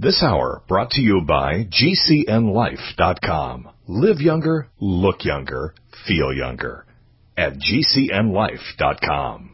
This hour brought to you by GCNLife.com. Live younger, look younger, feel younger at GCNLife.com.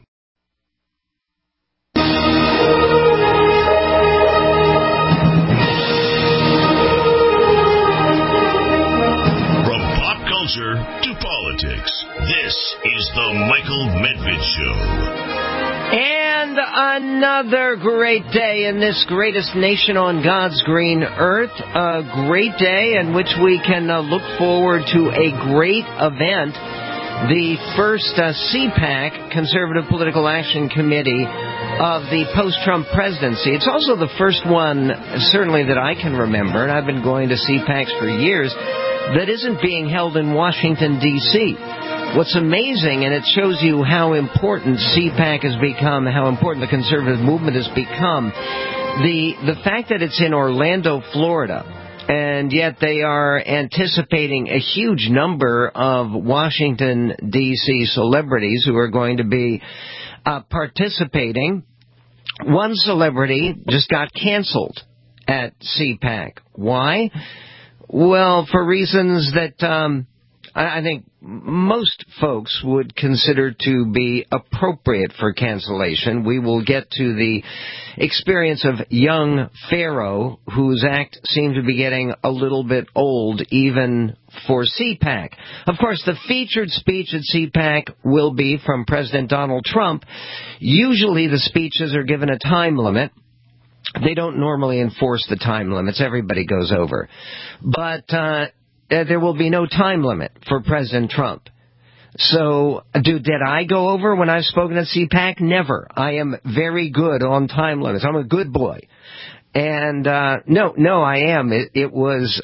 From pop culture to politics, this is the Michael Medved Show. And another great day in this greatest nation on God's green earth. A great day in which we can look forward to a great event. The first CPAC, Conservative Political Action Committee, of the post-Trump presidency. It's also the first one, certainly that I can remember, and I've been going to CPACs for years, that isn't being held in Washington, D.C. What's amazing, and it shows you how important CPAC has become, how important the conservative movement has become, the fact that it's in Orlando, Florida, and yet they are anticipating a huge number of Washington, D.C. celebrities who are going to be participating. One celebrity just got canceled at CPAC. Why? Well, for reasons that I think most folks would consider to be appropriate for cancellation. We will get to the experience of young Pharaoh, whose act seemed to be getting a little bit old, even for CPAC. Of course, the featured speech at CPAC will be from President Donald Trump. Usually the speeches are given a time limit. They don't normally enforce the time limits. Everybody goes over. But there will be no time limit for President Trump. So, did I go over when I've spoken at CPAC? Never. I am very good on time limits. I'm a good boy. And, no, I am. It was,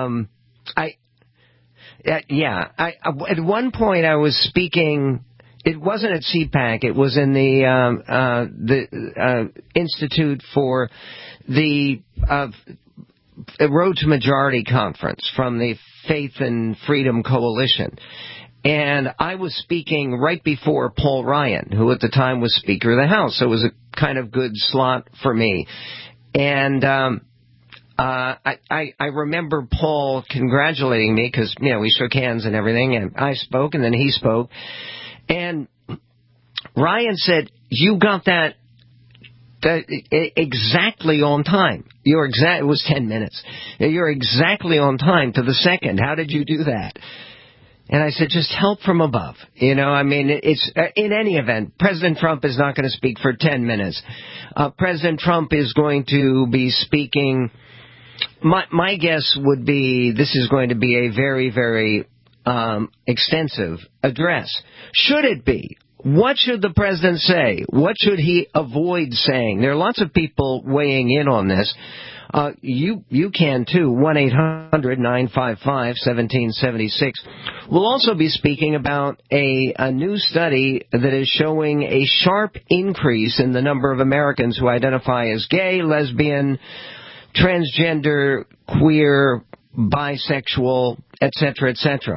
at one point I was speaking. It wasn't at CPAC. It was in the Institute for the Road to Majority Conference from the Faith and Freedom Coalition. And I was speaking right before Paul Ryan, who at the time was Speaker of the House. So it was a kind of good slot for me. And I remember Paul congratulating me because, we shook hands and everything. And I spoke and then he spoke. And Ryan said, "You got that exactly on time. It was 10 minutes. You're exactly on time to the second. How did you do that?" And I said, "Just help from above." It's in any event, President Trump is not going to speak for 10 minutes. President Trump is going to be speaking. My guess would be this is going to be a very, very extensive address. Should it be? What should the president say? What should he avoid saying? There are lots of people weighing in on this. You can too. 1-800-955-1776. We'll also be speaking about a new study that is showing a sharp increase in the number of Americans who identify as gay, lesbian, transgender, queer, bisexual, etc., etc.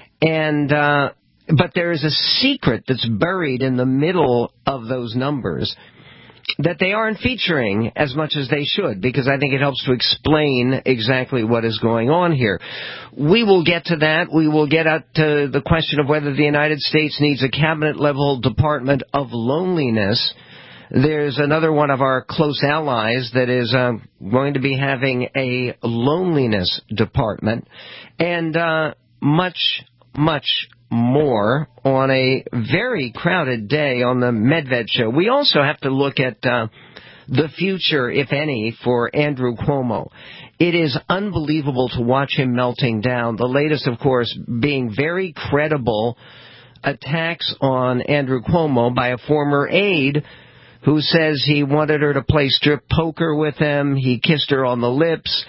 But there is a secret that's buried in the middle of those numbers that they aren't featuring as much as they should, because I think it helps to explain exactly what is going on here. We will get to that. We will get at the question of whether the United States needs a cabinet-level Department of Loneliness. There's another one of our close allies that is going to be having a loneliness department, and much, much more on a very crowded day on the Medved Show. We also have to look at the future, if any, for Andrew Cuomo. It is unbelievable to watch him melting down. The latest, of course, being very credible attacks on Andrew Cuomo by a former aide who says he wanted her to play strip poker with him. He kissed her on the lips.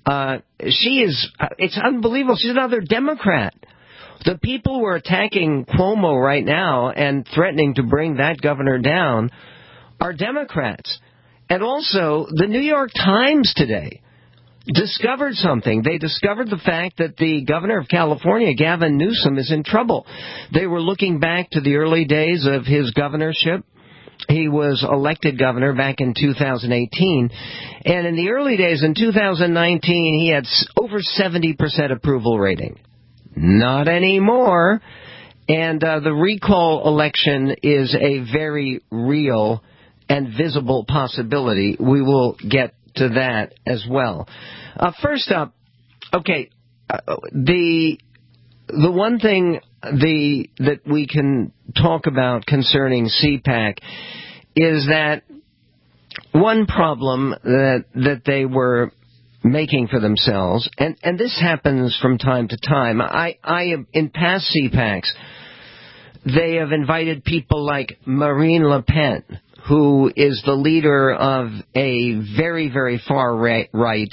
It's unbelievable. She's another Democrat. The people who are attacking Cuomo right now and threatening to bring that governor down are Democrats. And also, the New York Times today discovered something. They discovered the fact that the governor of California, Gavin Newsom, is in trouble. They were looking back to the early days of his governorship, He was elected governor back in 2018. And in the early days, in 2019, he had over 70% approval rating. Not anymore. And the recall election is a very real and visible possibility. We will get to that as well. First up, okay, the one thing that we can talk about concerning CPAC is that one problem that they were making for themselves, and this happens from time to time. In past CPACs, they have invited people like Marine Le Pen, who is the leader of a very, very far right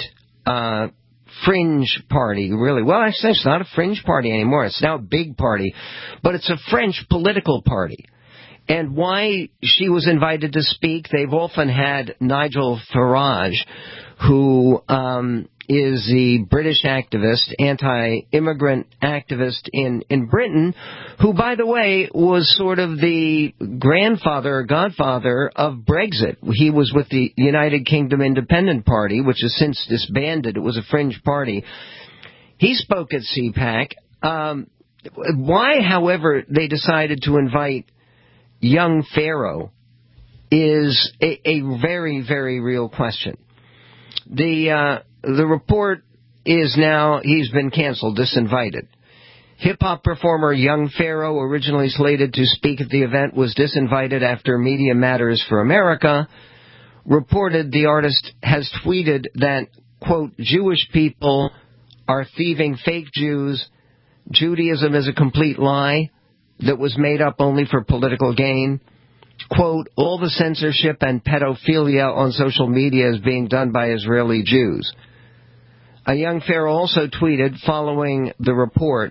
fringe party, really. Well, actually, it's not a fringe party anymore. It's now a big party. But it's a French political party. And why she was invited to speak, they've often had Nigel Farage, who is the British activist, anti-immigrant activist in Britain, who, by the way, was sort of the grandfather or godfather of Brexit. He was with the United Kingdom Independent Party, which has since disbanded. It was a fringe party. He spoke at CPAC. Why, however, they decided to invite young Pharaoh is a very, very real question. The report is now, he's been canceled, disinvited. Hip-hop performer Young Pharaoh, originally slated to speak at the event, was disinvited after Media Matters for America reported the artist has tweeted that, quote, Jewish people are thieving fake Jews. Judaism is a complete lie that was made up only for political gain. Quote, all the censorship and pedophilia on social media is being done by Israeli Jews. A Young Pharaoh also tweeted following the report,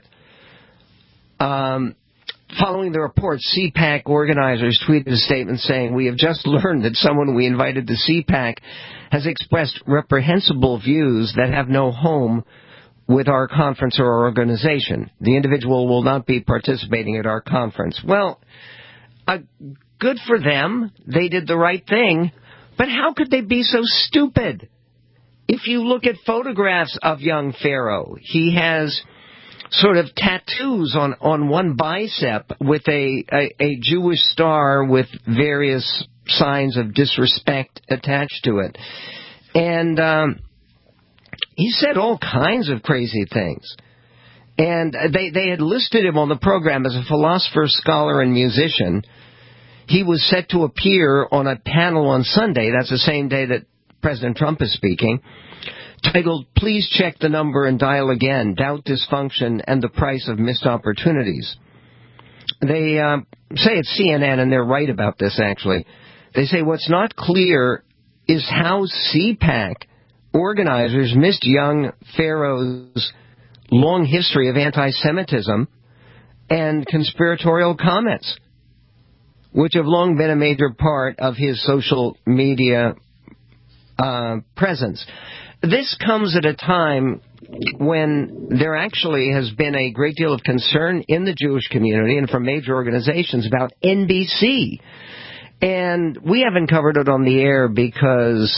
CPAC organizers tweeted a statement saying, we have just learned that someone we invited to CPAC has expressed reprehensible views that have no home with our conference or our organization. The individual will not be participating at our conference. Well, good for them. They did the right thing. But how could they be so stupid? If you look at photographs of Young Pharaoh, he has sort of tattoos on one bicep with a Jewish star with various signs of disrespect attached to it. And he said all kinds of crazy things. And they had listed him on the program as a philosopher, scholar, and musician. He was set to appear on a panel on Sunday, that's the same day that President Trump is speaking, titled, Please Check the Number and Dial Again, Doubt, Dysfunction, and the Price of Missed Opportunities. They say it's CNN, and they're right about this, actually. They say what's not clear is how CPAC organizers missed Young Pharaoh's long history of anti-Semitism and conspiratorial comments, which have long been a major part of his social media presence. This comes at a time when there actually has been a great deal of concern in the Jewish community and from major organizations about NBC. And we haven't covered it on the air because,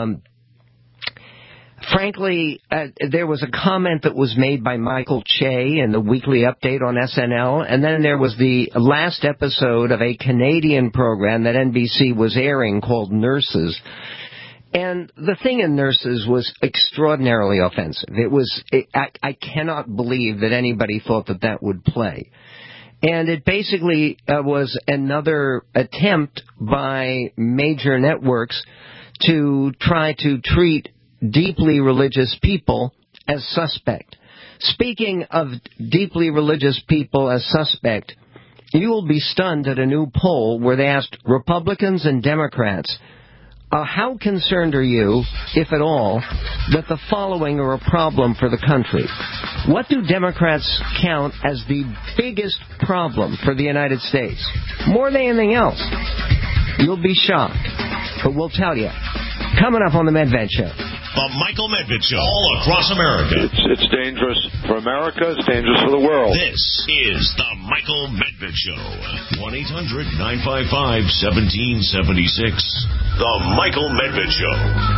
frankly, there was a comment that was made by Michael Che in the weekly update on SNL, and then there was the last episode of a Canadian program that NBC was airing called Nurses. And the thing in Nurses was extraordinarily offensive. I cannot believe that anybody thought that would play. And it basically was another attempt by major networks to try to treat deeply religious people as suspect. Speaking of deeply religious people as suspect, you will be stunned at a new poll where they asked Republicans and Democrats, how concerned are you, if at all, that the following are a problem for the country? What do Democrats count as the biggest problem for the United States? More than anything else. You'll be shocked, but we'll tell you. Coming up on the Medved Show. The Michael Medved Show, all across America. It's dangerous for America. It's dangerous for the world. This is The Michael Medved Show. 1-800-955-1776. The Michael Medved Show.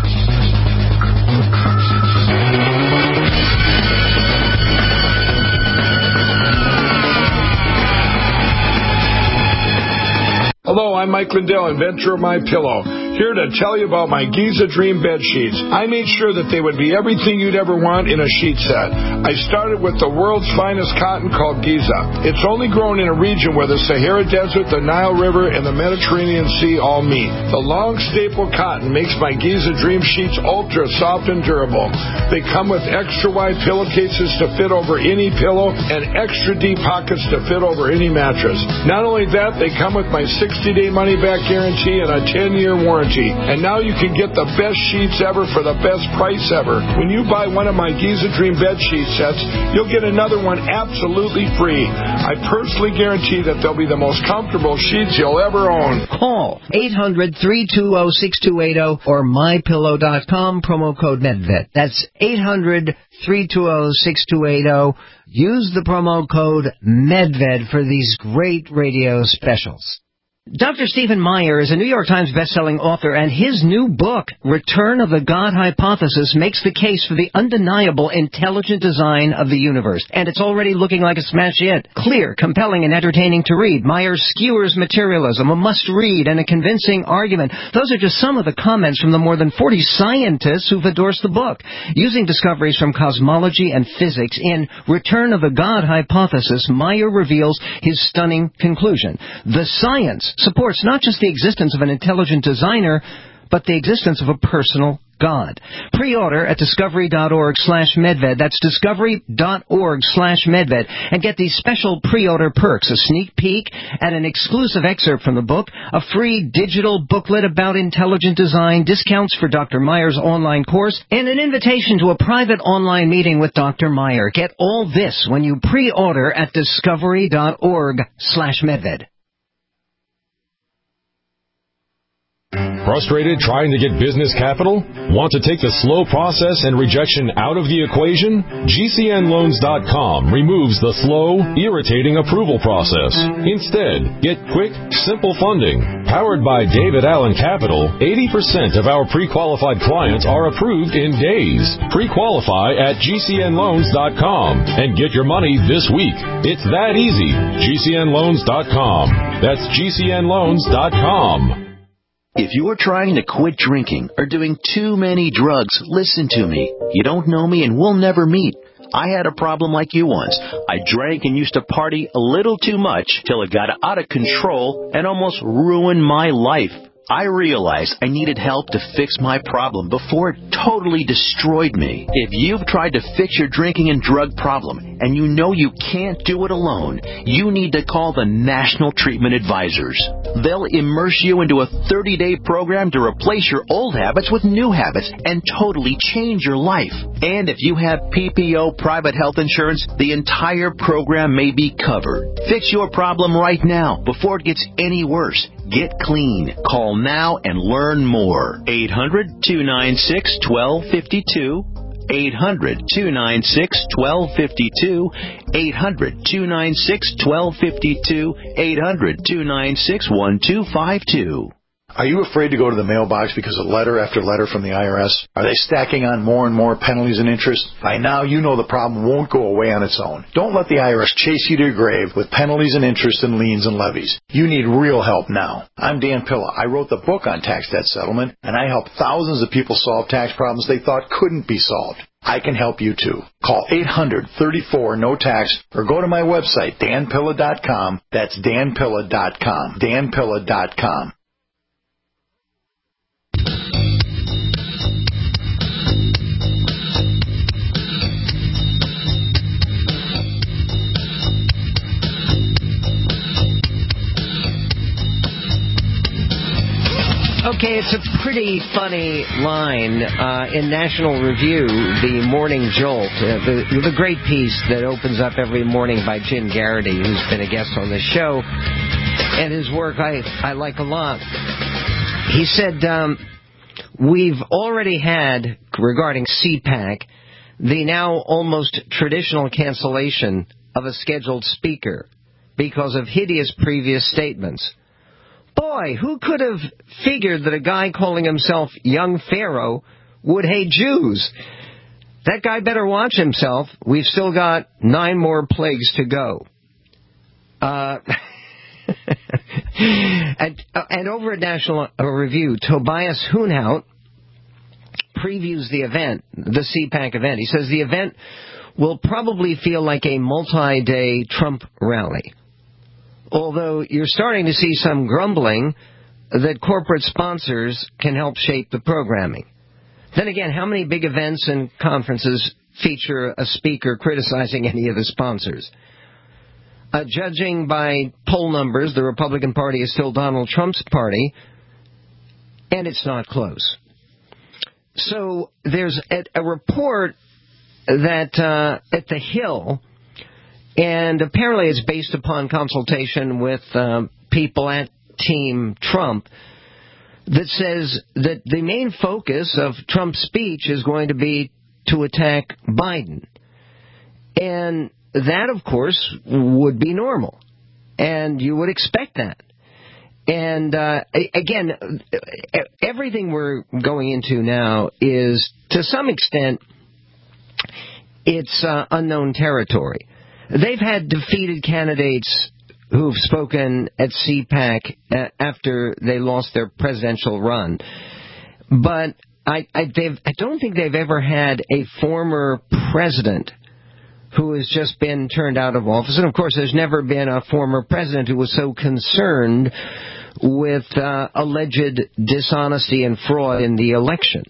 Hello, I'm Mike Lindell, inventor of MyPillow. Here to tell you about my Giza Dream bed sheets. I made sure that they would be everything you'd ever want in a sheet set. I started with the world's finest cotton called Giza. It's only grown in a region where the Sahara Desert, the Nile River, and the Mediterranean Sea all meet. The long staple cotton makes my Giza Dream sheets ultra soft and durable. They come with extra wide pillowcases to fit over any pillow and extra deep pockets to fit over any mattress. Not only that, they come with my 60-day money-back guarantee and a 10-year warranty. And now you can get the best sheets ever for the best price ever. When you buy one of my Giza Dream bed sheet sets, you'll get another one absolutely free. I personally guarantee that they'll be the most comfortable sheets you'll ever own. Call 800-320-6280 or MyPillow.com, promo code Medved. That's 800-320-6280. Use the promo code Medved for these great radio specials. Dr. Stephen Meyer is a New York Times bestselling author, and his new book, Return of the God Hypothesis, makes the case for the undeniable intelligent design of the universe. And it's already looking like a smash hit. Clear, compelling, and entertaining to read. Meyer skewers materialism, a must-read, and a convincing argument. Those are just some of the comments from the more than 40 scientists who've endorsed the book. Using discoveries from cosmology and physics in Return of the God Hypothesis, Meyer reveals his stunning conclusion. The science supports not just the existence of an intelligent designer, but the existence of a personal God. Pre-order at discovery.org/Medved. That's discovery.org/Medved. And get these special pre-order perks: a sneak peek at an exclusive excerpt from the book, a free digital booklet about intelligent design, discounts for Dr. Meyer's online course, and an invitation to a private online meeting with Dr. Meyer. Get all this when you pre-order at discovery.org/Medved. Frustrated trying to get business capital? Want to take the slow process and rejection out of the equation? GCNloans.com removes the slow, irritating approval process. Instead, get quick, simple funding. Powered by David Allen Capital, 80% of our pre-qualified clients are approved in days. Pre-qualify at GCNloans.com and get your money this week. It's that easy. GCNloans.com. That's GCNloans.com. If you're trying to quit drinking or doing too many drugs, listen to me. You don't know me and we'll never meet. I had a problem like you once. I drank and used to party a little too much till it got out of control and almost ruined my life. I realized I needed help to fix my problem before it totally destroyed me. If you've tried to fix your drinking and drug problem and you know you can't do it alone, you need to call the National Treatment Advisors. They'll immerse you into a 30-day program to replace your old habits with new habits and totally change your life. And if you have PPO private health insurance, the entire program may be covered. Fix your problem right now before it gets any worse. Get clean. Call now and learn more. 800-296-1252. 800-296-1252. 800-296-1252. 800-296-1252. Are you afraid to go to the mailbox because of letter after letter from the IRS? Are they stacking on more and more penalties and interest? By now, you know the problem won't go away on its own. Don't let the IRS chase you to your grave with penalties and interest and liens and levies. You need real help now. I'm Dan Pilla. I wrote the book on tax debt settlement, and I help thousands of people solve tax problems they thought couldn't be solved. I can help you too. Call 800-34-NO-TAX or go to my website, danpilla.com. That's danpilla.com. danpilla.com. Okay, it's a pretty funny line in National Review, the Morning Jolt, the great piece that opens up every morning by Jim Garrity, who's been a guest on this show, and his work I like a lot. He said, we've already had regarding CPAC, the now almost traditional cancellation of a scheduled speaker because of hideous previous statements. Boy, who could have figured that a guy calling himself Young Pharaoh would hate Jews? That guy better watch himself. We've still got 9 more plagues to go. And over at National Review, Tobias Hoonhout previews the event, the CPAC event. He says the event will probably feel like a multi-day Trump rally. Although you're starting to see some grumbling that corporate sponsors can help shape the programming. Then again, how many big events and conferences feature a speaker criticizing any of the sponsors? Judging by poll numbers, the Republican Party is still Donald Trump's party, and it's not close. So there's a report that at the Hill, and apparently it's based upon consultation with people at Team Trump, that says that the main focus of Trump's speech is going to be to attack Biden. And that, of course, would be normal. And you would expect that. And, again, everything we're going into now is, to some extent, it's unknown territory. They've had defeated candidates who've spoken at CPAC after they lost their presidential run. But I don't think they've ever had a former president who has just been turned out of office. And, of course, there's never been a former president who was so concerned with alleged dishonesty and fraud in the election.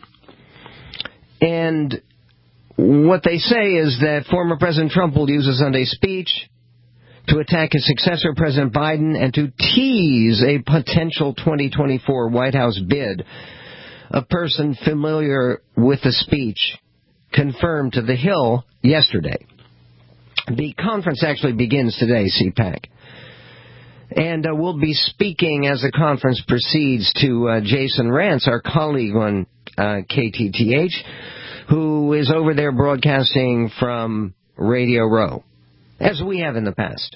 And what they say is that former President Trump will use a Sunday speech to attack his successor, President Biden, and to tease a potential 2024 White House bid. A person familiar with the speech confirmed to The Hill yesterday. The conference actually begins today, CPAC. And we'll be speaking as the conference proceeds to Jason Rance, our colleague on KTTH, who is over there broadcasting from Radio Row, as we have in the past.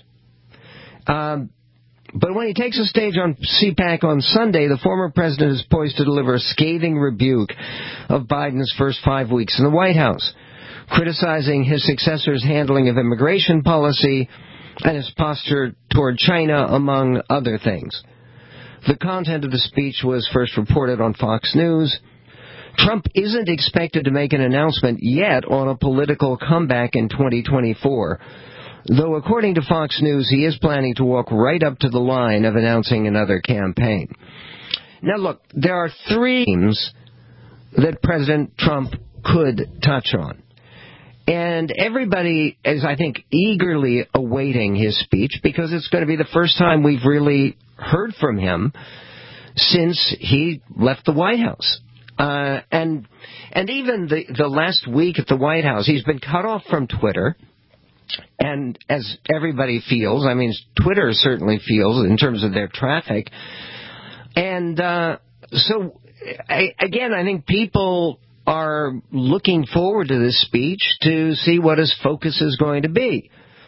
But when he takes the stage on CPAC on Sunday, the former president is poised to deliver a scathing rebuke of Biden's first 5 weeks in the White House, criticizing his successor's handling of immigration policy and his posture toward China, among other things. The content of the speech was first reported on Fox News. Trump isn't expected to make an announcement yet on a political comeback in 2024, though according to Fox News, he is planning to walk right up to the line of announcing another campaign. Now look, there are 3 themes that President Trump could touch on. And everybody is, I think, eagerly awaiting his speech because it's going to be the first time we've really heard from him since he left the White House. And even the last week at the White House, he's been cut off from Twitter. And as everybody feels, I mean, Twitter certainly feels in terms of their traffic. And so, I think people are looking forward to this speech to see what his focus is going to be.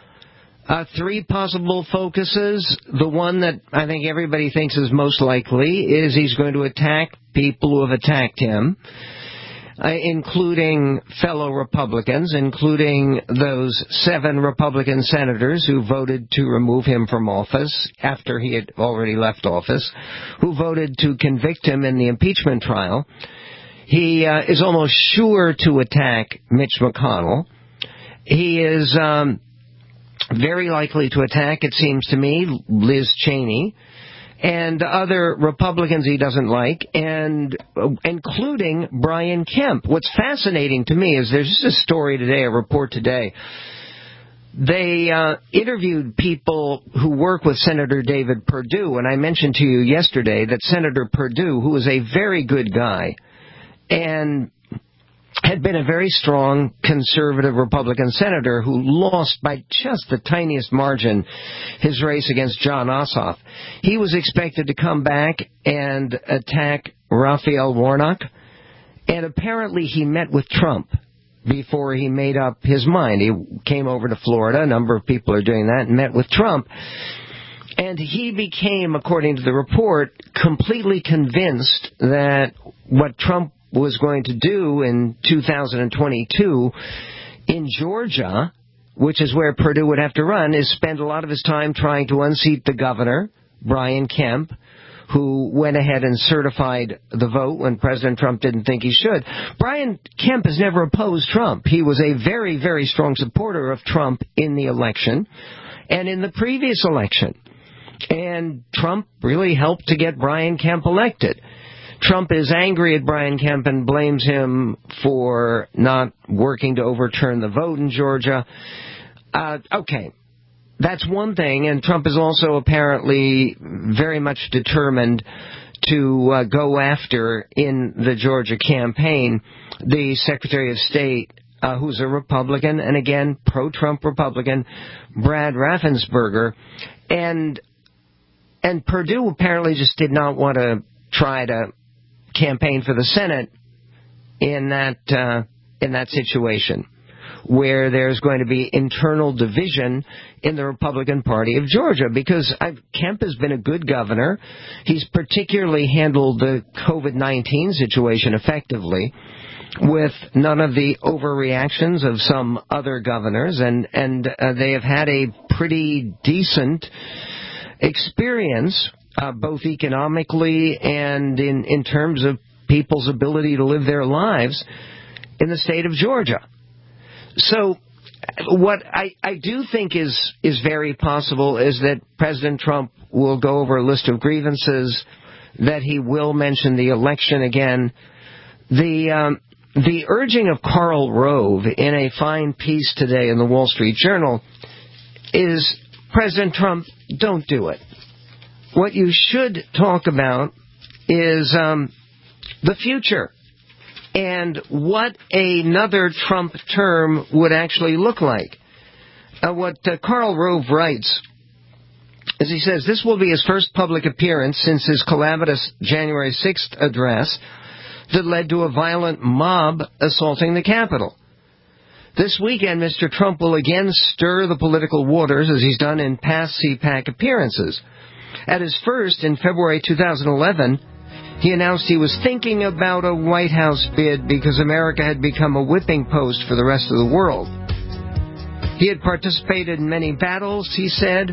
3 possible focuses. The one that I think everybody thinks is most likely is he's going to attack people who have attacked him, including fellow Republicans, including those 7 Republican senators who voted to remove him from office after he had already left office, who voted to convict him in the impeachment trial. He is almost sure to attack Mitch McConnell. He is very likely to attack, it seems to me, Liz Cheney and other Republicans he doesn't like, and including Brian Kemp. What's fascinating to me is there's just a story today, a report today. They interviewed people who work with Senator David Perdue, and I mentioned to you yesterday that Senator Perdue, who is a very good guy, and had been a very strong conservative Republican senator who lost by just the tiniest margin his race against Jon Ossoff. He was expected to come back and attack Raphael Warnock And apparently he met with Trump before he made up his mind. He came over to Florida. A number of people are doing that, and met with Trump. And he became, according to the report, completely convinced that what Trump was going to do in 2022 in Georgia, which is where Perdue would have to run, is spend a lot of his time trying to unseat the governor, Brian Kemp, who went ahead and certified the vote when President Trump didn't think he should. Brian Kemp has never opposed Trump. He was a very, very strong supporter of Trump in the election and in the previous election. And Trump really helped to get Brian Kemp elected. Trump is angry at Brian Kemp and blames him for not working to overturn the vote in Georgia. Okay, that's one thing, and Trump is also apparently very much determined to go after, in the Georgia campaign, the Secretary of State, who's a Republican, and again, pro-Trump Republican, Brad Raffensperger. And Perdue apparently just did not want to try to campaign for the Senate in that situation, where there's going to be internal division in the Republican Party of Georgia, because Kemp has been a good governor. He's particularly handled the COVID-19 situation effectively, with none of the overreactions of some other governors, and they have had a pretty decent experience, both economically and in terms of people's ability to live their lives in the state of Georgia. So what I do think is very possible is that President Trump will go over a list of grievances, that he will mention the election again. The urging of Karl Rove in a fine piece today in the Wall Street Journal is, President Trump, don't do it. What you should talk about is the future and what another Trump term would actually look like. What Karl Rove writes is, he says, this will be his first public appearance since his calamitous January 6th address that led to a violent mob assaulting the Capitol. This weekend, Mr. Trump will again stir the political waters, as he's done in past CPAC appearances. At his first, in February 2011, he announced he was thinking about a White House bid because America had become a whipping post for the rest of the world. He had participated in many battles, he said,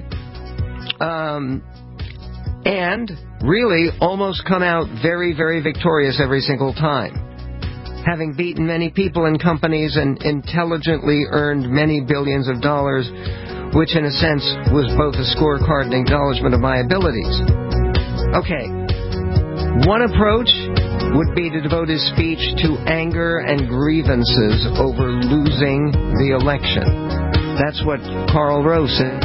and really almost come out very, very victorious every single time, having beaten many people and companies and intelligently earned many billions of dollars, which in a sense was both a scorecard and acknowledgement of my abilities. Okay, one approach would be to devote his speech to anger and grievances over losing the election. That's what Karl Rove said.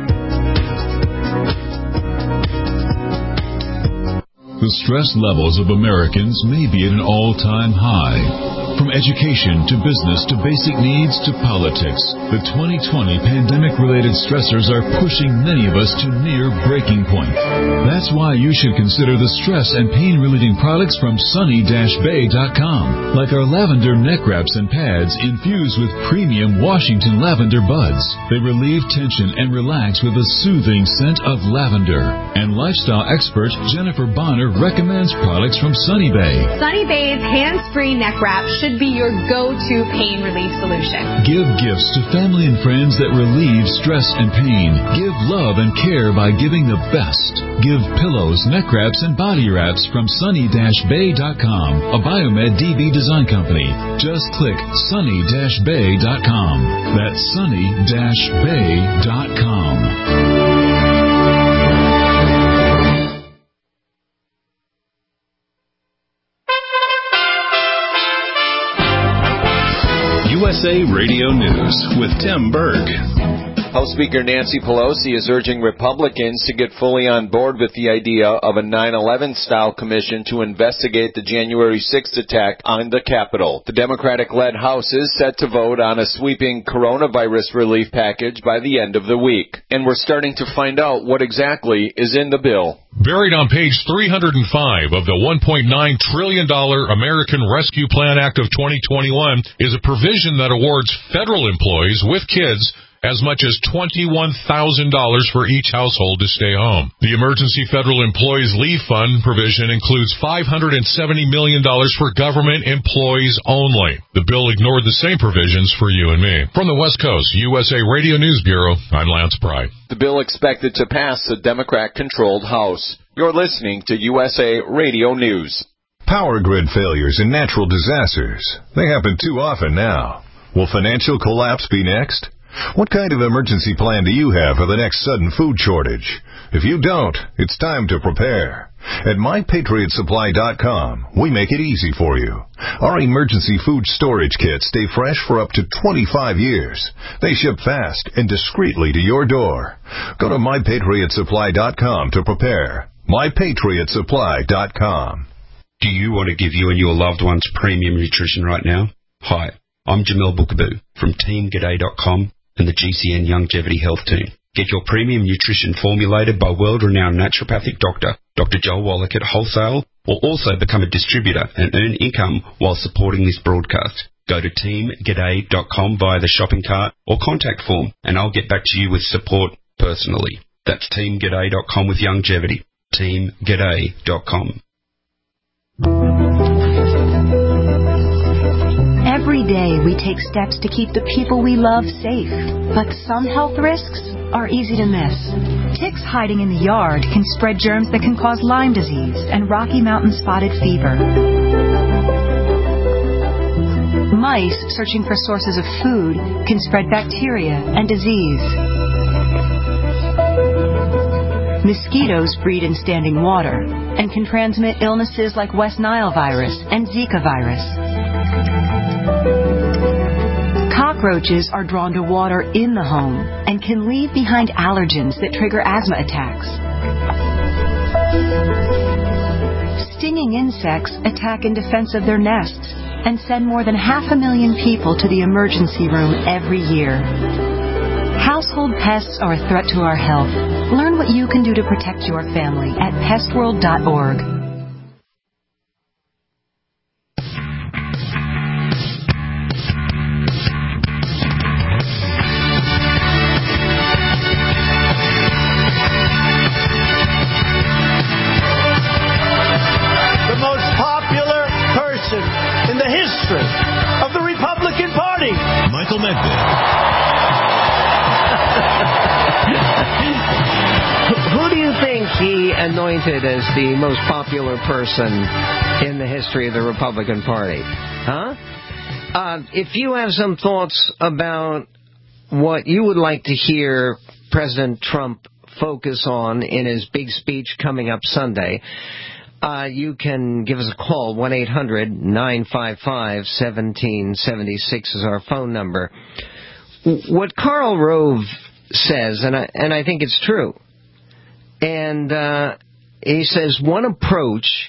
The stress levels of Americans may be at an all-time high. From education to business to basic needs to politics, the 2020 pandemic-related stressors are pushing many of us to near breaking point. That's why you should consider the stress and pain-relieving products from Sunny-Bay.com, like our lavender neck wraps and pads infused with premium Washington lavender buds. They relieve tension and relax with a soothing scent of lavender. And lifestyle expert Jennifer Bonner recommends products from Sunny Bay. Sunny Bay's hands-free neck wrap should be your go-to pain relief solution. Give gifts to family and friends that relieve stress and pain. Give love and care by giving the best. Give pillows, neck wraps, and body wraps from Sunny-Bay.com, a Biomed DB design company. Just click Sunny-Bay.com. That's Sunny-Bay.com. USA Radio News with Tim Berg. House Speaker Nancy Pelosi is urging Republicans to get fully on board with the idea of a 9/11-style commission to investigate the January 6th attack on the Capitol. The Democratic-led House is set to vote on a sweeping coronavirus relief package by the end of the week. And we're starting to find out what exactly is in the bill. Buried on page 305 of the $1.9 trillion American Rescue Plan Act of 2021 is a provision that awards federal employees with kids as much as $21,000 for each household to stay home. The Emergency Federal Employees Leave Fund provision includes $570 million for government employees only. The bill ignored the same provisions for you and me. From the West Coast, USA Radio News Bureau, I'm Lance Pry. The bill expected to pass the Democrat-controlled House. You're listening to USA Radio News. Power grid failures and natural disasters. They happen too often now. Will financial collapse be next? What kind of emergency plan do you have for the next sudden food shortage? If you don't, it's time to prepare. At MyPatriotSupply.com, we make it easy for you. Our emergency food storage kits stay fresh for up to 25 years. They ship fast and discreetly to your door. Go to MyPatriotSupply.com to prepare. MyPatriotSupply.com. Do you want to give you and your loved ones premium nutrition right now? Hi, I'm Jamel Bookaboo from TeamGaday.com and the GCN Longevity Health Team. Get your premium nutrition formulated by world-renowned naturopathic doctor, Dr. Joel Wallach at Wholesale, or also become a distributor and earn income while supporting this broadcast. Go to TeamGaday.com via the shopping cart or contact form, and I'll get back to you with support personally. That's TeamGaday.com with longevity. TeamGaday.com. Every day we take steps to keep the people we love safe, but some health risks are easy to miss. Ticks hiding in the yard can spread germs that can cause Lyme disease and Rocky Mountain spotted fever. Mice searching for sources of food can spread bacteria and disease. Mosquitoes breed in standing water and can transmit illnesses like West Nile virus and Zika virus. Cockroaches are drawn to water in the home and can leave behind allergens that trigger asthma attacks. Stinging insects attack in defense of their nests and send more than 500,000 people to the emergency room every year. Household pests are a threat to our health. Learn what you can do to protect your family at pestworld.org. In the history of the Republican Party, Michael Medved. Who do you think he anointed as the most popular person in the history of the Republican Party? Huh? If you have some thoughts about what you would like to hear President Trump focus on in his big speech coming up Sunday, you can give us a call. 1-800-955-1776 is our phone number. What Karl Rove says, and I think it's true, and he says one approach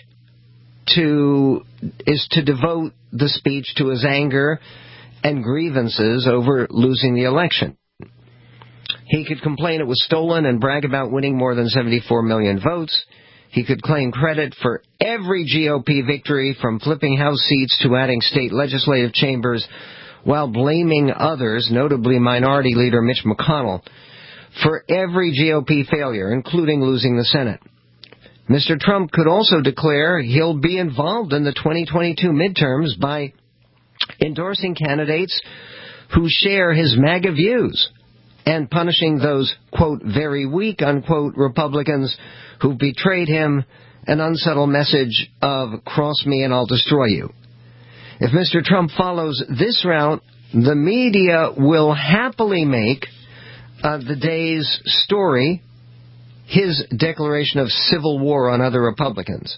is to devote the speech to his anger and grievances over losing the election. He could complain it was stolen and brag about winning more than 74 million votes. He could claim credit for every GOP victory, from flipping House seats to adding state legislative chambers, while blaming others, notably Minority Leader Mitch McConnell, for every GOP failure, including losing the Senate. Mr. Trump could also declare he'll be involved in the 2022 midterms by endorsing candidates who share his MAGA views and punishing those, quote, very weak, unquote, Republicans who betrayed him, an unsubtle message of cross me and I'll destroy you. If Mr. Trump follows this route, the media will happily make the day's story his declaration of civil war on other Republicans.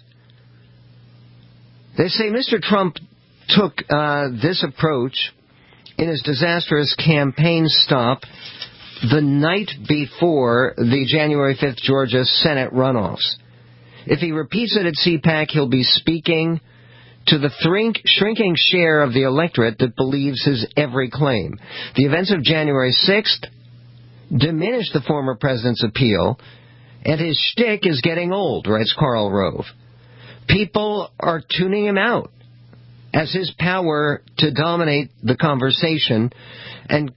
They say Mr. Trump took this approach in his disastrous campaign stop the night before the January 5th Georgia Senate runoffs. If he repeats it at CPAC, he'll be speaking to the shrinking share of the electorate that believes his every claim. The events of January 6th diminished the former president's appeal, and his shtick is getting old, writes Karl Rove. People are tuning him out as his power to dominate the conversation and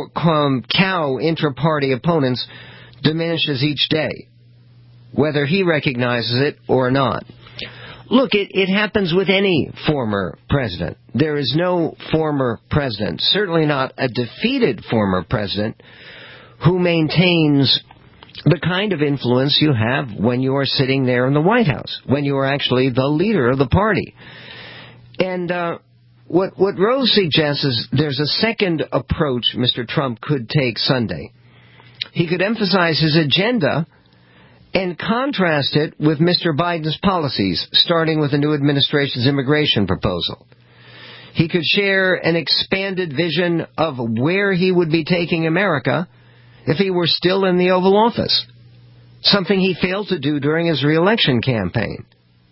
cow intra-party opponents diminishes each day, whether he recognizes it or not. Look, it happens with any former president. There is no former president, certainly not a defeated former president, who maintains the kind of influence you have when you are sitting there in the White House, when you are actually the leader of the party. And what Rose suggests is there's a second approach Mr. Trump could take Sunday. He could emphasize his agenda and contrast it with Mr. Biden's policies, starting with the new administration's immigration proposal. He could share an expanded vision of where he would be taking America if he were still in the Oval Office, something he failed to do during his re-election campaign.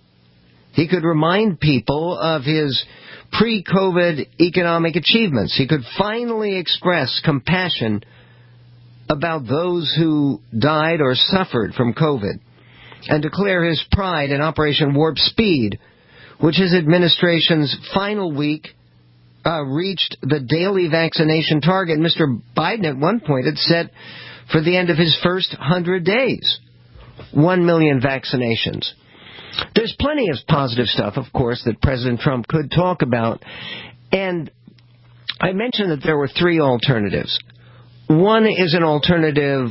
He could remind people of his pre-COVID economic achievements. He could finally express compassion about those who died or suffered from COVID, and declare his pride in Operation Warp Speed, which his administration's final week reached the daily vaccination target Mr. Biden at one point had set for the end of his first 100 days. 1 million vaccinations. There's plenty of positive stuff, of course, that President Trump could talk about. And I mentioned that there were three alternatives. One is an alternative,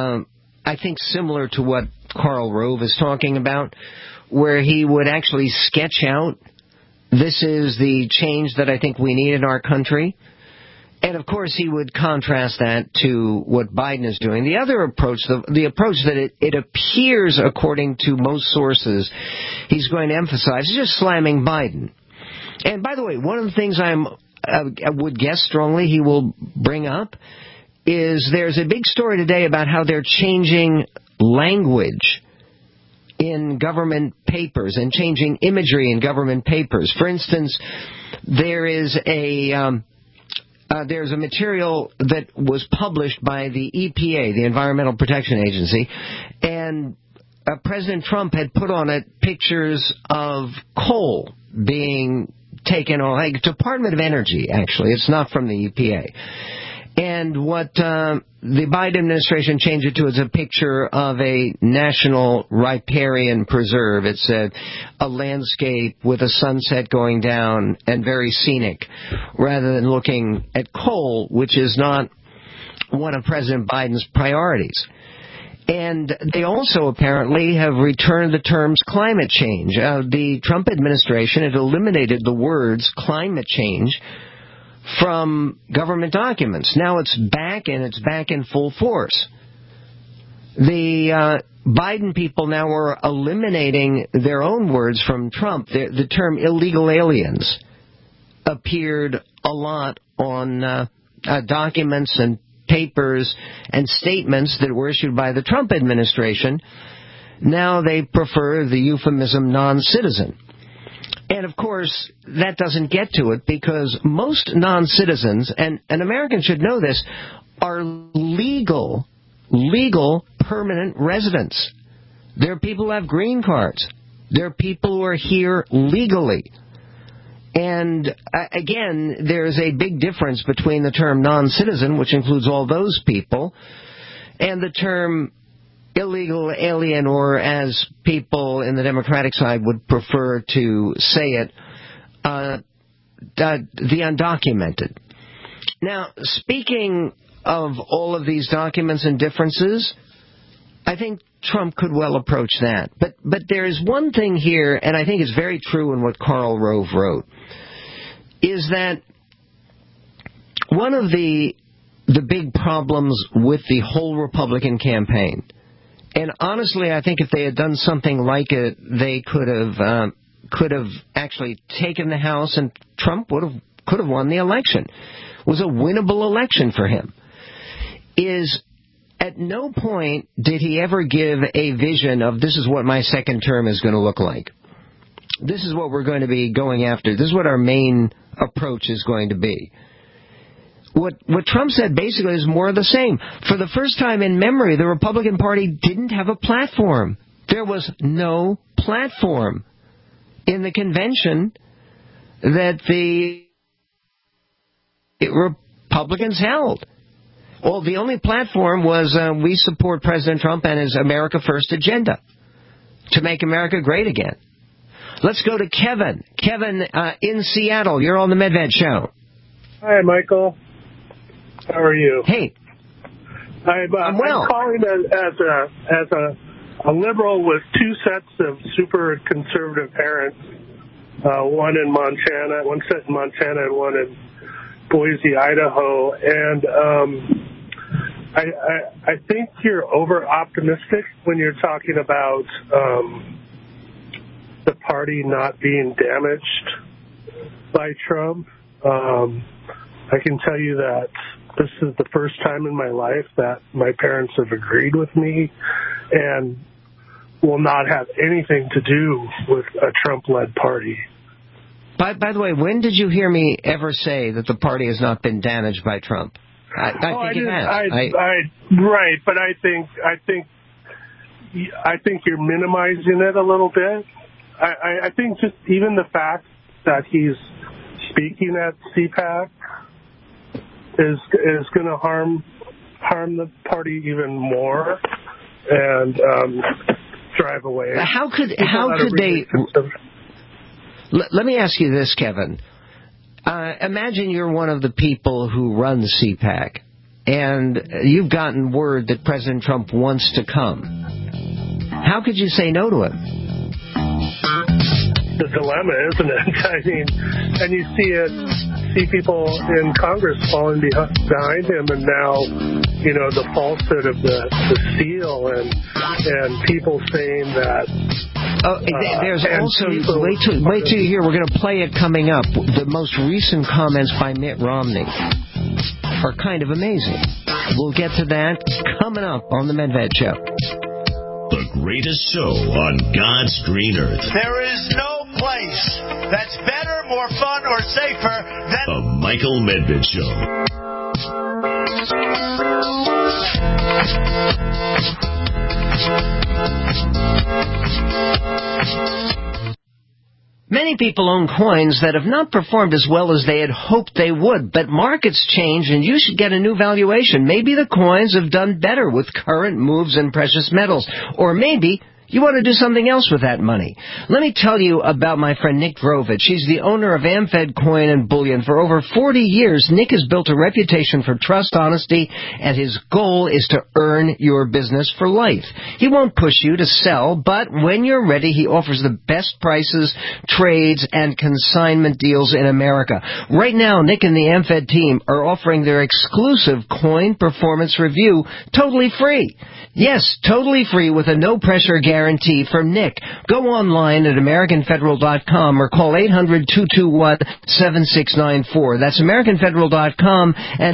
I think, similar to what Karl Rove is talking about, where he would actually sketch out, this is the change that I think we need in our country. And, of course, he would contrast that to what Biden is doing. The other approach, the approach that it appears, according to most sources, he's going to emphasize is just slamming Biden. And, by the way, one of the things I would guess strongly he will bring up is there's a big story today about how they're changing language in government papers and changing imagery in government papers. For instance, there's a material that was published by the EPA, the Environmental Protection Agency, and President Trump had put on it pictures of coal being taken on, like Department of Energy, actually. It's not from the EPA. And what the Biden administration changed it to is a picture of a national riparian preserve. It's a landscape with a sunset going down and very scenic, rather than looking at coal, which is not one of President Biden's priorities. And they also apparently have returned the terms climate change. The Trump administration had eliminated the words climate change from government documents. Now it's back, and it's back in full force. The Biden people now are eliminating their own words from Trump. The term illegal aliens appeared a lot on documents and papers and statements that were issued by the Trump administration. Now they prefer the euphemism non-citizen. And, of course, that doesn't get to it because most non-citizens, and Americans should know this, are legal permanent residents. They're people who have green cards. They're people who are here legally. And, again, there's a big difference between the term non-citizen, which includes all those people, and the term illegal alien, or as people in the Democratic side would prefer to say it, the undocumented. Now, speaking of all of these documents and differences, I think Trump could well approach that. But there is one thing here, and I think it's very true in what Karl Rove wrote, is that one of the big problems with the whole Republican campaign, and honestly, I think if they had done something like it, they could have actually taken the House, and Trump could have won the election. It was a winnable election for him. Is At no point did he ever give a vision of this is what my second term is going to look like. This is what we're going to be going after. This is what our main approach is going to be. What Trump said basically is more of the same. For the first time in memory, the Republican Party didn't have a platform. There was no platform in the convention that the Republicans held. Well, the only platform was we support President Trump and his America First agenda to make America great again. Let's go to Kevin. Kevin in Seattle. You're on the Medved Show. Hi, Michael. How are you? Hey. I'm well. I'm calling as a liberal with two sets of super conservative parents, one set in Montana and one in Boise, Idaho, and I think you're over-optimistic when you're talking about the party not being damaged by Trump. I can tell you that this is the first time in my life that my parents have agreed with me and will not have anything to do with a Trump-led party. By the way, when did you hear me ever say that the party has not been damaged by Trump? I think it has. Right, but I think you're minimizing it a little bit. I think just even the fact that he's speaking at CPAC is going to harm the party even more and drive away. How could they? Let me ask you this, Kevin. Imagine you're one of the people who run CPAC, and you've gotten word that President Trump wants to come. How could you say no to him? The dilemma, isn't it? I mean, and you see people in Congress falling behind him, and now, the falsehood of the seal and people saying that. There's also, wait till you hear, we're going to play it coming up. The most recent comments by Mitt Romney are kind of amazing. We'll get to that coming up on the Medved Show. The greatest show on God's green earth. There is no place that's better, more fun, or safer than The Michael Medved Show. Many people own coins that have not performed as well as they had hoped they would, but markets change and you should get a new valuation. Maybe the coins have done better with current moves in precious metals, or maybe you want to do something else with that money. Let me tell you about my friend Nick Drovich. He's the owner of AmFed Coin and Bullion. For over 40 years, Nick has built a reputation for trust, honesty, and his goal is to earn your business for life. He won't push you to sell, but when you're ready, he offers the best prices, trades, and consignment deals in America. Right now, Nick and the AmFed team are offering their exclusive coin performance review totally free. Yes, totally free with a no-pressure guarantee from Nick. Go online at AmericanFederal.com or call 800-221-7694. That's AmericanFederal.com and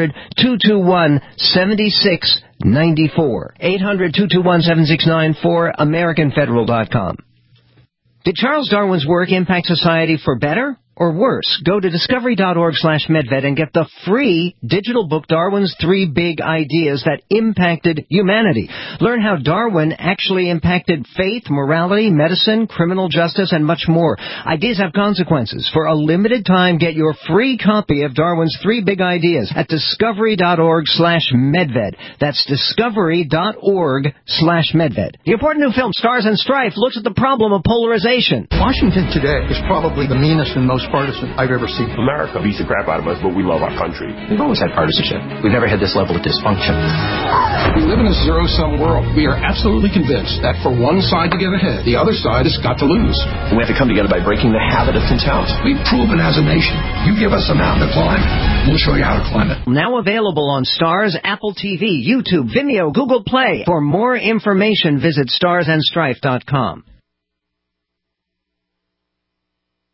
800-221-7694. 800-221-7694, AmericanFederal.com. Did Charles Darwin's work impact society for better or worse? Go to discovery.org/medved and get the free digital book, Darwin's 3 Big Ideas That Impacted Humanity. Learn how Darwin actually impacted faith, morality, medicine, criminal justice, and much more. Ideas have consequences. For a limited time, get your free copy of Darwin's 3 Big Ideas at discovery.org/medved. That's discovery.org/medved. The important new film, Stars and Strife, looks at the problem of polarization. Washington today is probably the meanest and most partisan I've ever seen. America beats the crap out of us, but we love our country. We've always had partisanship. We've never had this level of dysfunction. We live in a zero-sum world. We are absolutely convinced that for one side to get ahead, the other side has got to lose. We have to come together by breaking the habit of contempt. We've proven as a nation, you give us a mountain to climb, we'll show you how to climb it. Now available on Stars, Apple TV, YouTube, Vimeo, Google Play. For more information, visit starsandstrife.com.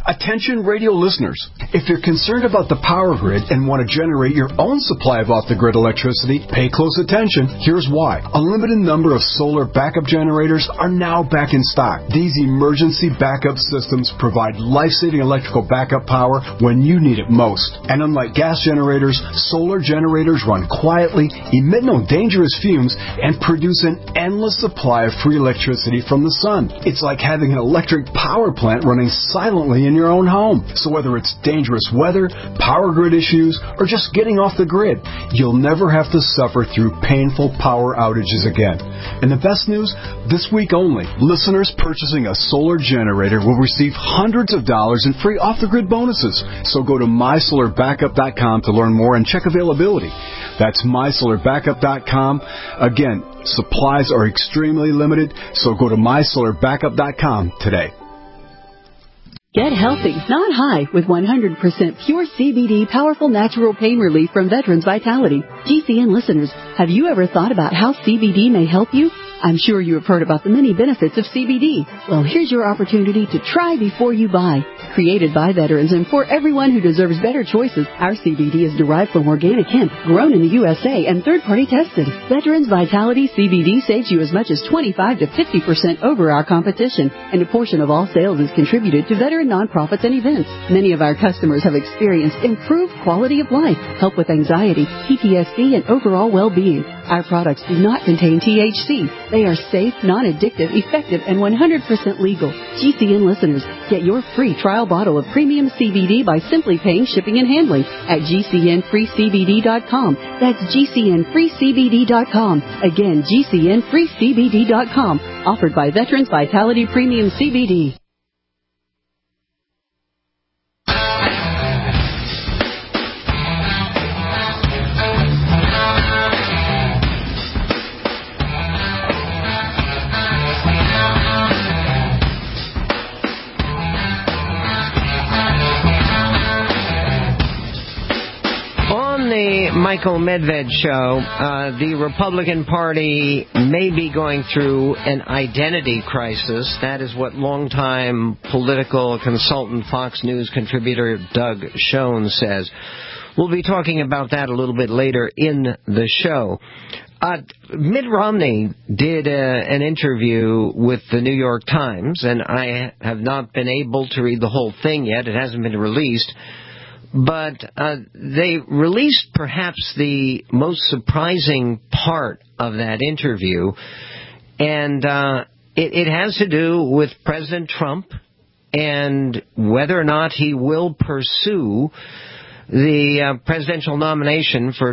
Attention radio listeners. If you're concerned about the power grid and want to generate your own supply of off-the-grid electricity, pay close attention. Here's why. A limited number of solar backup generators are now back in stock. These emergency backup systems provide life-saving electrical backup power when you need it most. And unlike gas generators, solar generators run quietly, emit no dangerous fumes, and produce an endless supply of free electricity from the sun. It's like having an electric power plant running silently in your own home. So whether it's dangerous weather, power grid issues, or just getting off the grid, you'll never have to suffer through painful power outages again. And the best news, this week only, listeners purchasing a solar generator will receive hundreds of dollars in free off-the-grid bonuses. So go to mysolarbackup.com to learn more and check availability. That's mysolarbackup.com. Again, supplies are extremely limited, so go to mysolarbackup.com today. Get healthy, not high, with 100% pure CBD powerful natural pain relief from Veterans Vitality. GCN listeners, have you ever thought about how CBD may help you? I'm sure you have heard about the many benefits of CBD. Well, here's your opportunity to try before you buy. Created by veterans and for everyone who deserves better choices, our CBD is derived from organic hemp, grown in the USA, and third-party tested. Veterans Vitality CBD saves you as much as 25 to 50% over our competition, and a portion of all sales is contributed to veteran nonprofits and events. Many of our customers have experienced improved quality of life, help with anxiety, PTSD, and overall well-being. Our products do not contain THC. They are safe, non-addictive, effective, and 100% legal. GCN listeners, get your free trial bottle of premium CBD by simply paying shipping and handling at GCNFreeCBD.com. That's GCNFreeCBD.com. Again, GCNFreeCBD.com. Offered by Veterans Vitality Premium CBD. The Michael Medved Show, the Republican Party may be going through an identity crisis. That is what longtime political consultant, Fox News contributor Doug Schoen says. We'll be talking about that a little bit later in the show. Mitt Romney did an interview with the New York Times, and I have not been able to read the whole thing yet. It hasn't been released. But they released perhaps the most surprising part of that interview, and it has to do with President Trump and whether or not he will pursue the presidential nomination for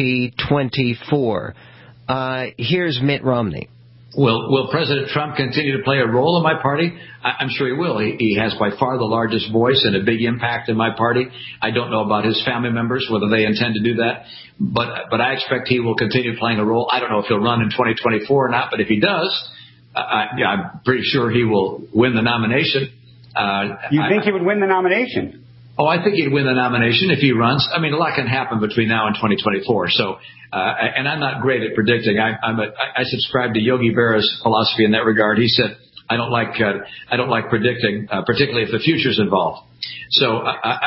2024. Here's Mitt Romney. Will President Trump continue to play a role in my party? I'm sure he will. He has by far the largest voice and a big impact in my party. I don't know about his family members, whether they intend to do that. But I expect he will continue playing a role. I don't know if he'll run in 2024 or not, but if he does, I'm pretty sure he will win the nomination. You think he would win the nomination? Oh, I think he'd win the nomination if he runs. I mean, a lot can happen between now and 2024. So, and I'm not great at predicting. I subscribe to Yogi Berra's philosophy in that regard. He said, I don't like predicting, particularly if the future's involved. So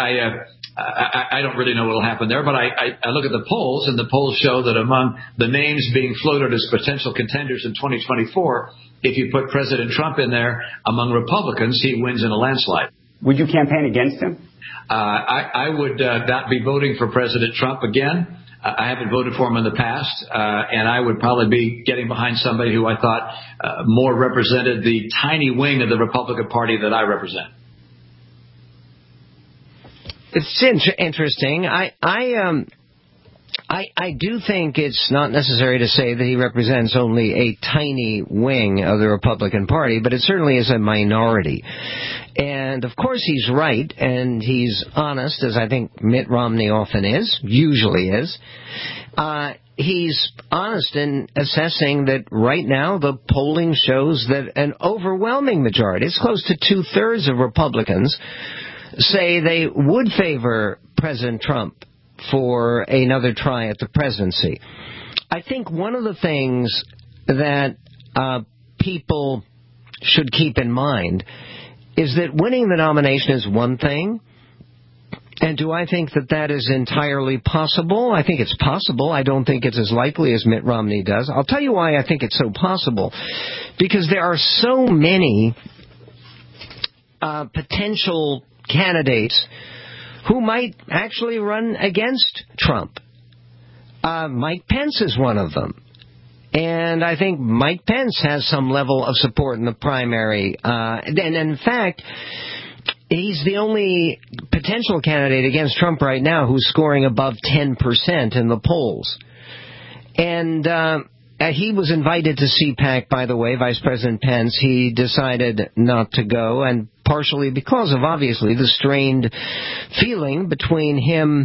I don't really know what will happen there, but I look at the polls, and the polls show that among the names being floated as potential contenders in 2024, if you put President Trump in there among Republicans, he wins in a landslide. Would you campaign against him? I would not be voting for President Trump again. I haven't voted for him in the past, and I would probably be getting behind somebody who I thought more represented the tiny wing of the Republican Party that I represent. It's interesting. I do think it's not necessary to say that he represents only a tiny wing of the Republican Party, but it certainly is a minority. And, of course, he's right, and he's honest, as I think Mitt Romney often is, usually is. He's honest in assessing that right now the polling shows that an overwhelming majority, it's close to two-thirds of Republicans, say they would favor President Trump for another try at the presidency. I think one of the things that people should keep in mind is that winning the nomination is one thing. And do I think that that is entirely possible? I think it's possible. I don't think it's as likely as Mitt Romney does. I'll tell you why I think it's so possible. Because there are so many potential candidates who might actually run against Trump. Mike Pence is one of them. And I think Mike Pence has some level of support in the primary. And in fact, he's the only potential candidate against Trump right now who's scoring above 10% in the polls. And he was invited to CPAC, by the way, Vice President Pence. He decided not to go, and partially because of, obviously, the strained feeling between him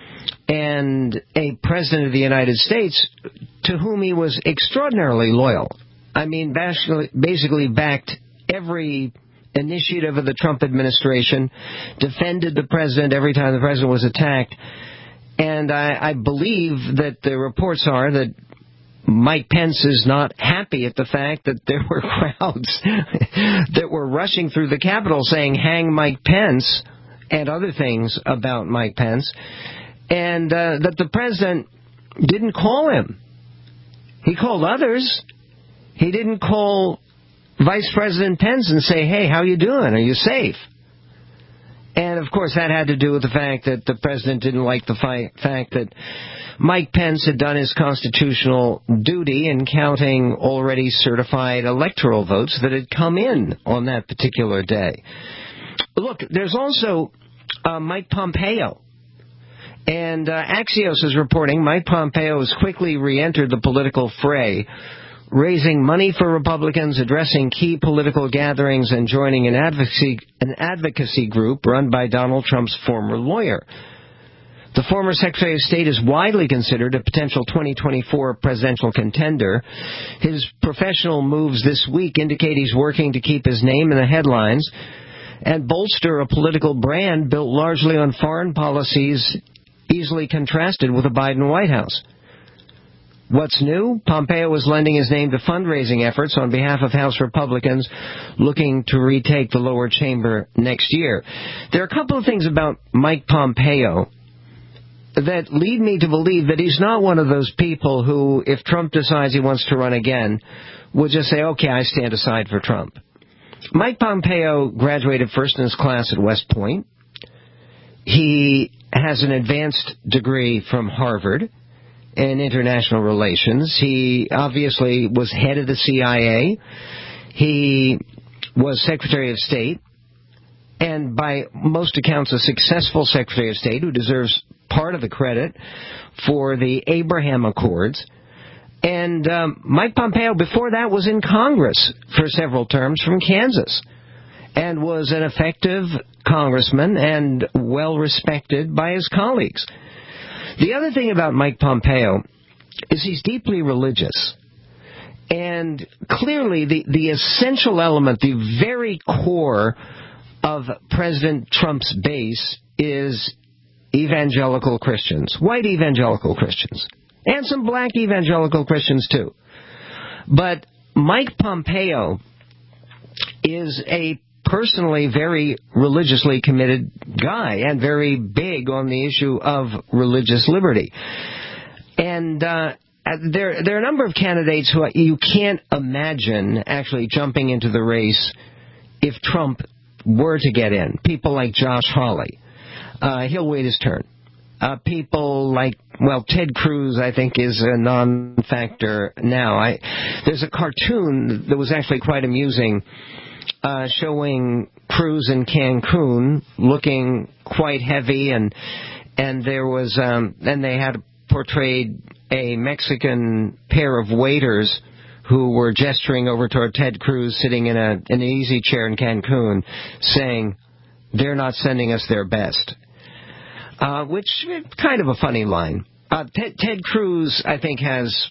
and a president of the United States to whom he was extraordinarily loyal. I mean, basically backed every initiative of the Trump administration, defended the president every time the president was attacked. And I believe that the reports are that Mike Pence is not happy at the fact that there were crowds that were rushing through the Capitol saying, "Hang Mike Pence," and other things about Mike Pence. And that the president didn't call him. He called others. He didn't call Vice President Pence and say, "Hey, how you doing? Are you safe?" And, of course, that had to do with the fact that the president didn't like the fact that Mike Pence had done his constitutional duty in counting already certified electoral votes that had come in on that particular day. Look, there's also Mike Pompeo. And Axios is reporting Mike Pompeo has quickly re-entered the political fray, raising money for Republicans, addressing key political gatherings, and joining an advocacy group run by Donald Trump's former lawyer. The former Secretary of State is widely considered a potential 2024 presidential contender. His professional moves this week indicate he's working to keep his name in the headlines and bolster a political brand built largely on foreign policies easily contrasted with the Biden White House. What's new? Pompeo is lending his name to fundraising efforts on behalf of House Republicans looking to retake the lower chamber next year. There are a couple of things about Mike Pompeo that lead me to believe that he's not one of those people who, if Trump decides he wants to run again, will just say, "Okay, I stand aside for Trump." Mike Pompeo graduated first in his class at West Point. He has an advanced degree from Harvard in international relations. He obviously was head of the CIA. He was Secretary of State, and by most accounts a successful Secretary of State who deserves part of the credit for the Abraham Accords. And Mike Pompeo, before that, was in Congress for several terms from Kansas and was an effective congressman and well-respected by his colleagues. The other thing about Mike Pompeo is he's deeply religious. And clearly the essential element, the very core of President Trump's base is evangelical Christians, white evangelical Christians, and some black evangelical Christians too. But Mike Pompeo is a personally very religiously committed guy and very big on the issue of religious liberty. And there are a number of candidates who you can't imagine actually jumping into the race if Trump were to get in. People like Josh Hawley. He'll wait his turn. People like, Ted Cruz, I think, is a non-factor now. There's a cartoon that was actually quite amusing showing Cruz in Cancun looking quite heavy, and there was and they had portrayed a Mexican pair of waiters who were gesturing over toward Ted Cruz sitting in an easy chair in Cancun, saying, "They're not sending us their best," which kind of a funny line. Ted Cruz, I think, has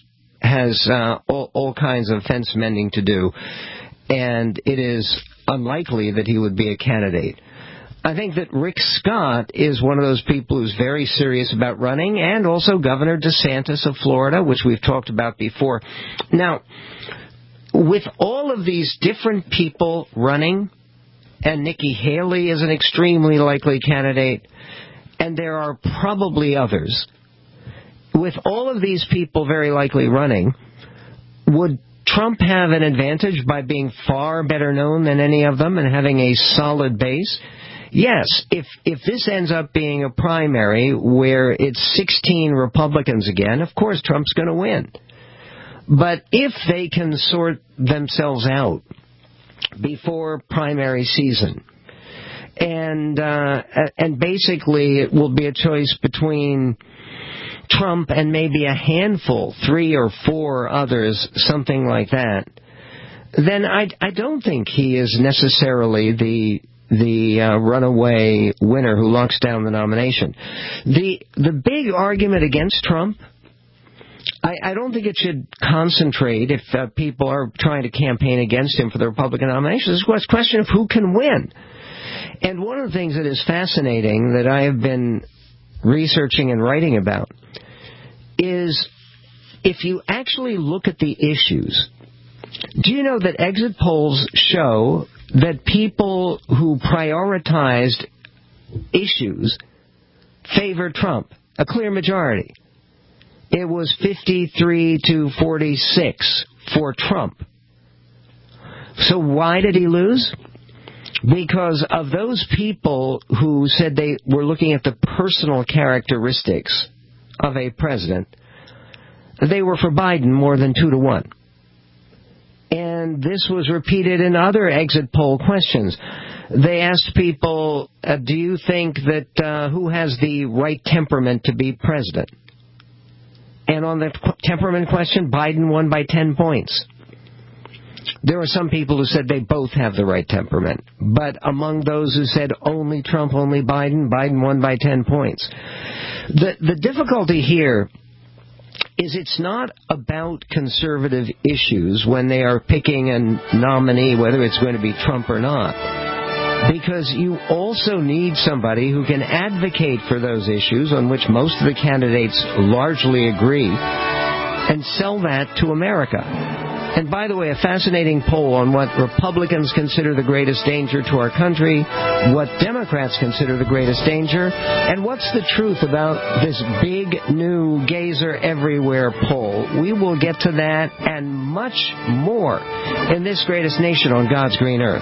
all kinds of fence mending to do, and it is unlikely that he would be a candidate. I think that Rick Scott is one of those people who's very serious about running, and also Governor DeSantis of Florida, which we've talked about before. Now, with all of these different people running, and Nikki Haley is an extremely likely candidate, and there are probably others. With all of these people very likely running, would Trump have an advantage by being far better known than any of them and having a solid base? Yes, if this ends up being a primary where it's 16 Republicans again, of course Trump's going to win. But if they can sort themselves out before primary season, and basically it will be a choice between Trump and maybe a handful, 3 or 4 others, something like that, then I don't think he is necessarily the runaway winner who locks down the nomination. The big argument against Trump, I don't think it should concentrate, if people are trying to campaign against him for the Republican nomination, it's a question of who can win. And one of the things that is fascinating that I have been researching and writing about is if you actually look at the issues, do you know that exit polls show that people who prioritized issues favor Trump, a clear majority? It was 53 to 46 for Trump. So why did he lose? Because of those people who said they were looking at the personal characteristics of a president, they were for Biden more than 2 to 1. And this was repeated in other exit poll questions. They asked people, do you think that who has the right temperament to be president? And on the temperament question, Biden won by 10 points. There were some people who said they both have the right temperament. But among those who said only Trump, only Biden, Biden won by 10 points. The difficulty here is it's not about conservative issues when they are picking a nominee, whether it's going to be Trump or not. Because you also need somebody who can advocate for those issues on which most of the candidates largely agree and sell that to America. And by the way, a fascinating poll on what Republicans consider the greatest danger to our country, what Democrats consider the greatest danger, and what's the truth about this big new gazer everywhere poll. We will get to that and much more in this greatest nation on God's green earth.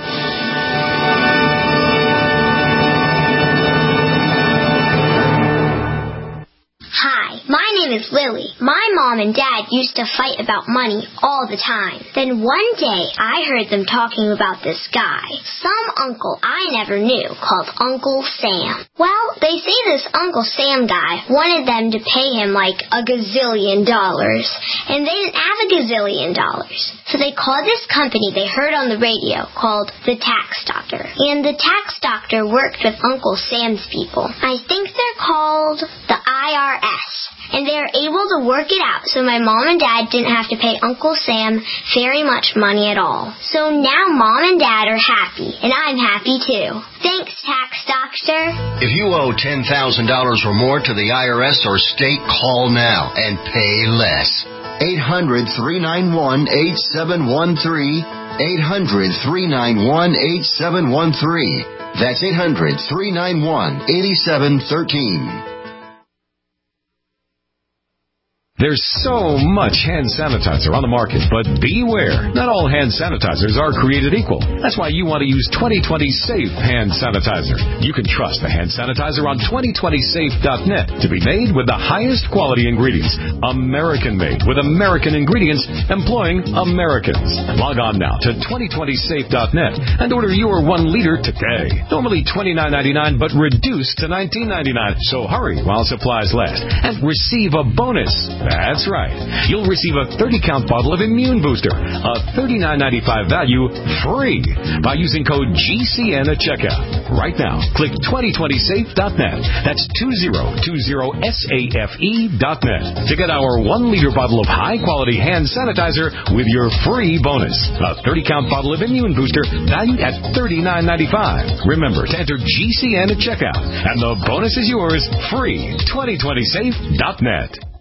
My name is Lily. My mom and dad used to fight about money all the time. Then one day, I heard them talking about this guy, some uncle I never knew, called Uncle Sam. Well, they say this Uncle Sam guy wanted them to pay him like $1 gazillion, and they didn't have $1 gazillion. So they called this company they heard on the radio called the Tax Doctor. And the Tax Doctor worked with Uncle Sam's people. I think they're called the IRS. And they are able to work it out so my mom and dad didn't have to pay Uncle Sam very much money at all. So now mom and dad are happy, and I'm happy too. Thanks, Tax Doctor. If you owe $10,000 or more to the IRS or state, call now and pay less. 800-391-8713. 800-391-8713. That's 800-391-8713. There's so much hand sanitizer on the market, but beware. Not all hand sanitizers are created equal. That's why you want to use 2020 Safe Hand Sanitizer. You can trust the hand sanitizer on 2020safe.net to be made with the highest quality ingredients. American-made with American ingredients employing Americans. Log on now to 2020safe.net and order your 1 liter today. Normally $29.99, but reduced to $19.99. So hurry while supplies last and receive a bonus. That's right. You'll receive a 30-count bottle of Immune Booster, a $39.95 value, free by using code GCN at checkout. Right now, click 2020safe.net. That's 2020safe.net to get our 1-liter bottle of high-quality hand sanitizer with your free bonus. A 30-count bottle of Immune Booster valued at $39.95. Remember to enter GCN at checkout, and the bonus is yours, free. 2020safe.net.